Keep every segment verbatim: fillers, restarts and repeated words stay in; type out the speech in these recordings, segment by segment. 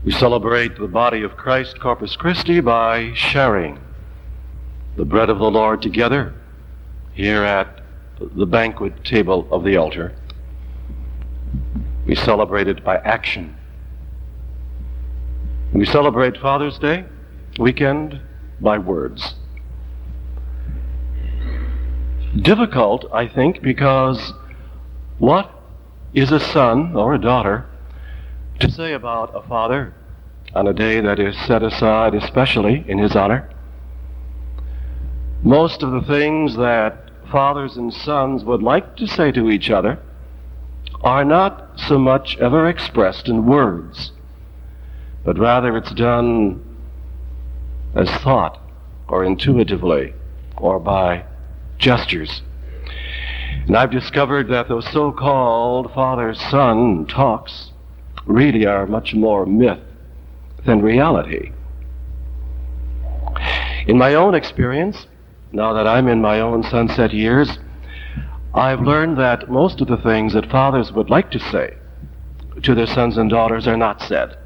We celebrate the body of Christ, Corpus Christi, by sharing the bread of the Lord together here at the banquet table of the altar. We celebrate it by action. We celebrate Father's Day weekend by words. Difficult, I think, because what is a son or a daughter to say about a father on a day that is set aside especially in his honor? Most of the things that fathers and sons would like to say to each other are not so much ever expressed in words, but rather it's done as thought or intuitively or by gestures. And I've discovered that those so-called father-son talks really are much more myth than reality. In my own experience, now that I'm in my own sunset years, I've learned that most of the things that fathers would like to say to their sons and daughters are not said.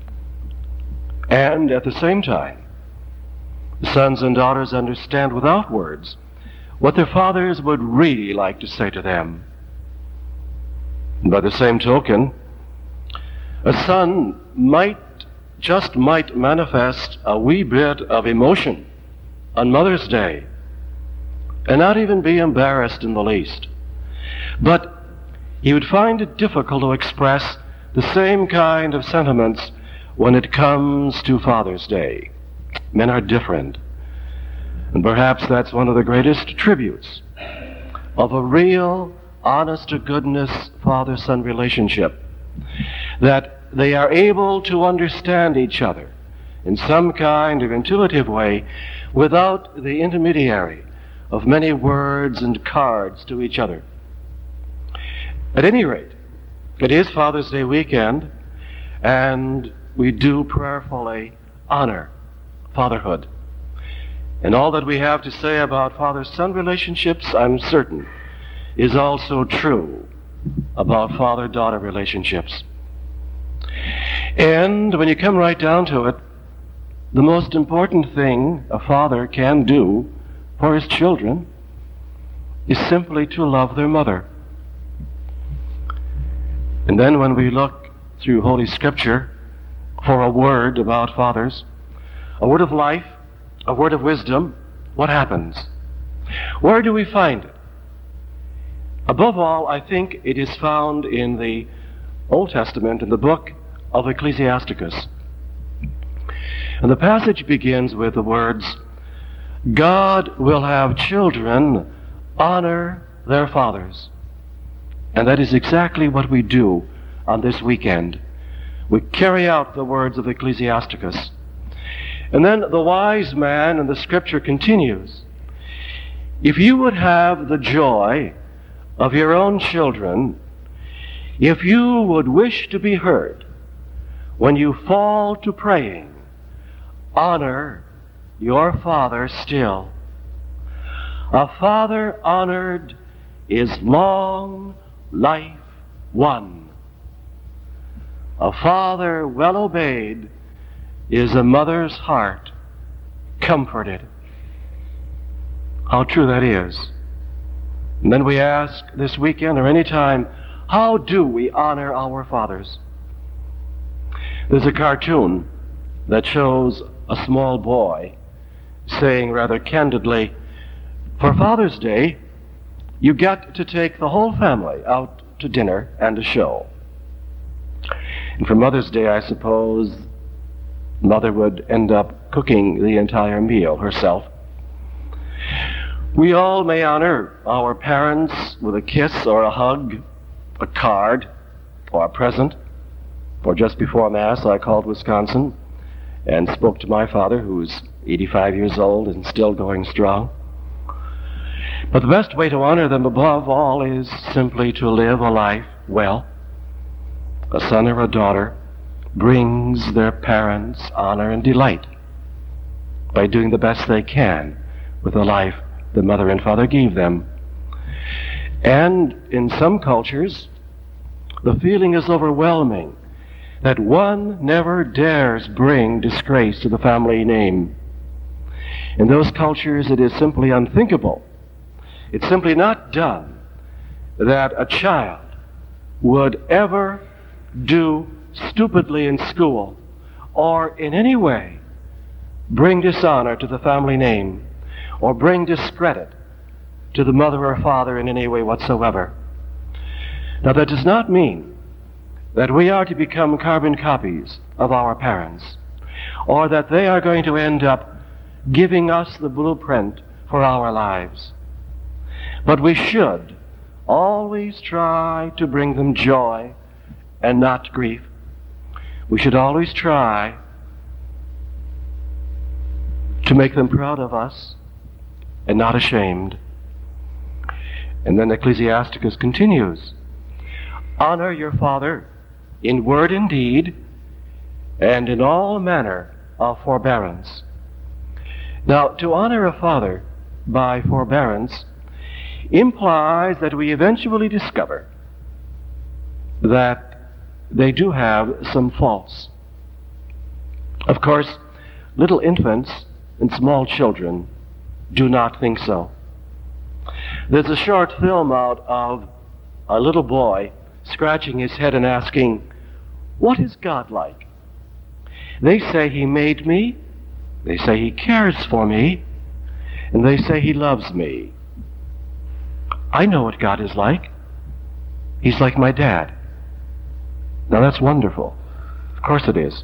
And at the same time, the sons and daughters understand without words what their fathers would really like to say to them. And by the same token, a son might, just might manifest a wee bit of emotion on Mother's Day and not even be embarrassed in the least. But he would find it difficult to express the same kind of sentiments when it comes to Father's Day. Men are different. And perhaps that's one of the greatest tributes of a real, honest-to-goodness father-son relationship, that they are able to understand each other in some kind of intuitive way without the intermediary of many words and cards to each other. At any rate, it is Father's Day weekend, and we do prayerfully honor fatherhood. And all that we have to say about father-son relationships, I'm certain, is also true about father-daughter relationships. And when you come right down to it, the most important thing a father can do for his children is simply to love their mother. And then when we look through Holy Scripture for a word about fathers, a word of life, a word of wisdom, what happens? Where do we find it? Above all, I think it is found in the Old Testament, in the book of Ecclesiasticus. And the passage begins with the words, God will have children honor their fathers. And that is exactly what we do on this weekend. We carry out the words of Ecclesiasticus. And then the wise man in the Scripture continues, if you would have the joy of your own children, if you would wish to be heard when you fall to praying, honor your father still. A father honored is long life won. A father well obeyed is a mother's heart comforted. How true that is. And then we ask this weekend or any time, how do we honor our fathers? There's a cartoon that shows a small boy saying rather candidly, for Father's Day, you get to take the whole family out to dinner and a show. And for Mother's Day, I suppose, Mother would end up cooking the entire meal herself. We all may honor our parents with a kiss or a hug, a card, or a present. For just before Mass, I called Wisconsin and spoke to my father, who's eighty-five years old and still going strong. But the best way to honor them above all is simply to live a life well. A son or a daughter brings their parents honor and delight by doing the best they can with the life the mother and father gave them. And in some cultures, the feeling is overwhelming that one never dares bring disgrace to the family name. In those cultures, it is simply unthinkable. It's simply not done that a child would ever do stupidly in school or in any way bring dishonor to the family name or bring discredit to the mother or father in any way whatsoever. Now, that does not mean that we are to become carbon copies of our parents, or that they are going to end up giving us the blueprint for our lives. But we should always try to bring them joy and not grief. We should always try to make them proud of us and not ashamed. And then Ecclesiasticus continues, honor your father in word and deed, and in all manner of forbearance. Now, to honor a father by forbearance implies that we eventually discover that they do have some faults. Of course, little infants and small children do not think so. There's a short film out of a little boy scratching his head and asking, what is God like? They say he made me, they say he cares for me, and they say he loves me. I know what God is like. He's like my dad. Now that's wonderful. Of course it is.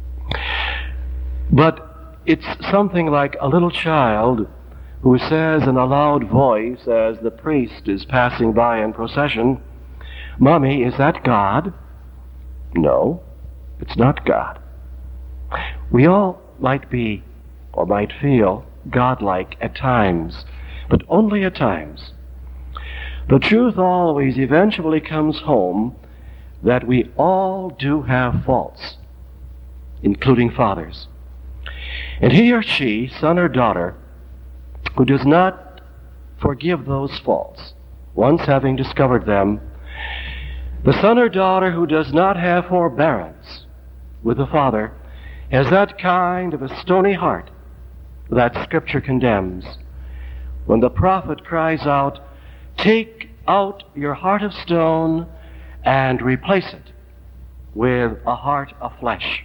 But it's something like a little child who says in a loud voice as the priest is passing by in procession, Mommy, is that God? No, it's not God. We all might be or might feel godlike at times, but only at times. The truth always eventually comes home that we all do have faults, including fathers. And he or she, son or daughter, who does not forgive those faults, once having discovered them, the son or daughter who does not have forbearance with the father has that kind of a stony heart that Scripture condemns. When the prophet cries out, take out your heart of stone and replace it with a heart of flesh.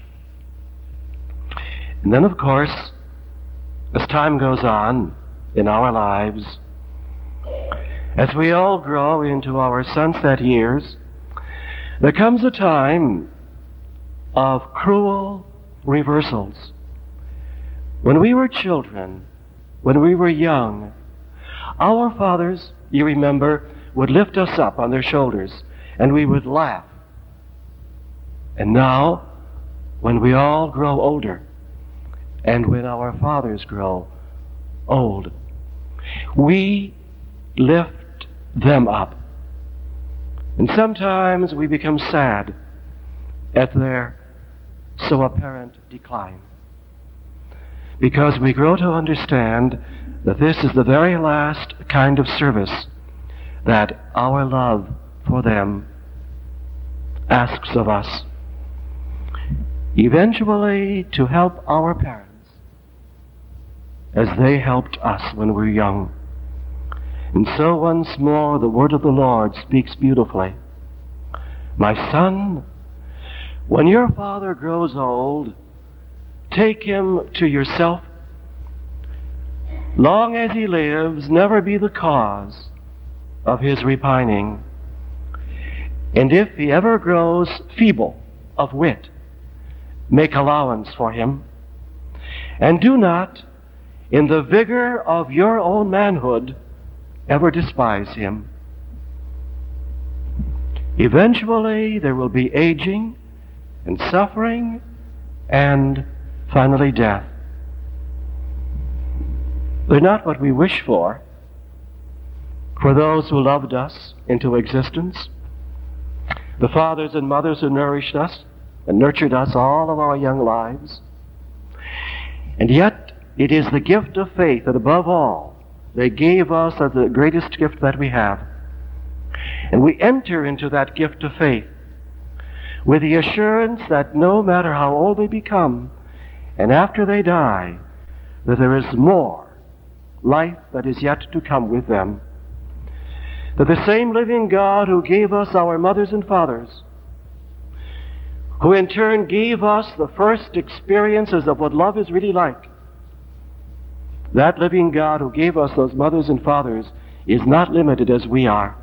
And then, of course, as time goes on in our lives, as we all grow into our sunset years, there comes a time of cruel reversals. When we were children, when we were young, our fathers, you remember, would lift us up on their shoulders and we would laugh. And now, when we all grow older, and when our fathers grow old, we lift them up. And sometimes we become sad at their so apparent decline, because we grow to understand that this is the very last kind of service that our love for them asks of us. Eventually, to help our parents as they helped us when we were young. And so once more the word of the Lord speaks beautifully. My son, when your father grows old, take him to yourself. Long as he lives, never be the cause of his repining. And if he ever grows feeble of wit, make allowance for him. And do not, in the vigor of your own manhood, ever despise him. Eventually there will be aging and suffering and finally death. They're not what we wish for, for those who loved us into existence, the fathers and mothers who nourished us and nurtured us all of our young lives. And yet it is the gift of faith that above all they gave us as the greatest gift that we have. And we enter into that gift of faith with the assurance that no matter how old they become, and after they die, that there is more life that is yet to come with them. That the same living God who gave us our mothers and fathers, who in turn gave us the first experiences of what love is really like, that living God who gave us those mothers and fathers is not limited as we are.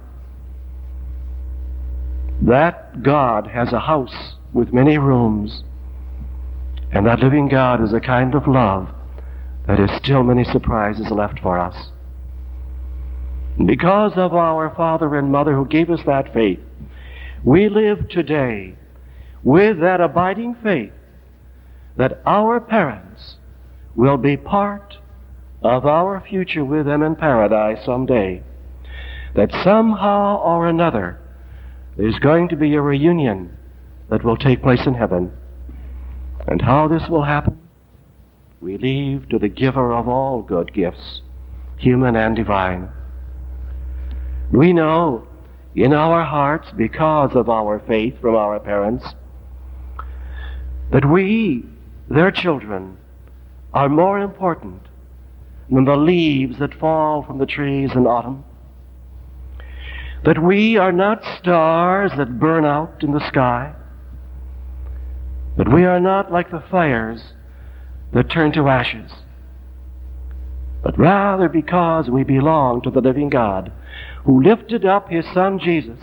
That God has a house with many rooms, and that living God is a kind of love that has still many surprises left for us. And because of our father and mother who gave us that faith, we live today with that abiding faith that our parents will be part of our future with them in paradise someday. That somehow or another there's going to be a reunion that will take place in heaven. And how this will happen, we leave to the giver of all good gifts, human and divine. We know in our hearts, because of our faith from our parents, that we, their children, are more important than the leaves that fall from the trees in autumn. That we are not stars that burn out in the sky. That we are not like the fires that turn to ashes. But rather because we belong to the living God who lifted up his Son Jesus,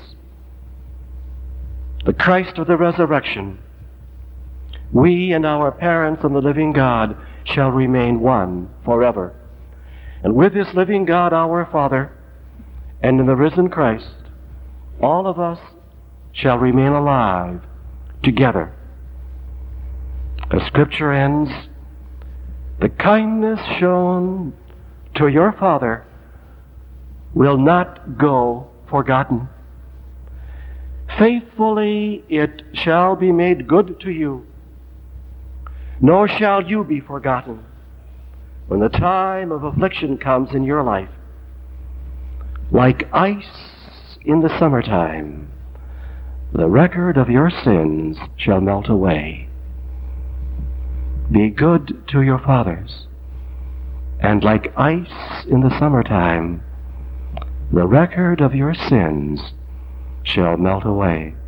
the Christ of the resurrection, we and our parents and the living God shall remain one forever. And with this living God, our Father, and in the risen Christ, all of us shall remain alive together. The Scripture ends, the kindness shown to your Father will not go forgotten. Faithfully it shall be made good to you, nor shall you be forgotten when the time of affliction comes in your life. Like ice in the summertime, the record of your sins shall melt away. Be good to your fathers, and like ice in the summertime, the record of your sins shall melt away.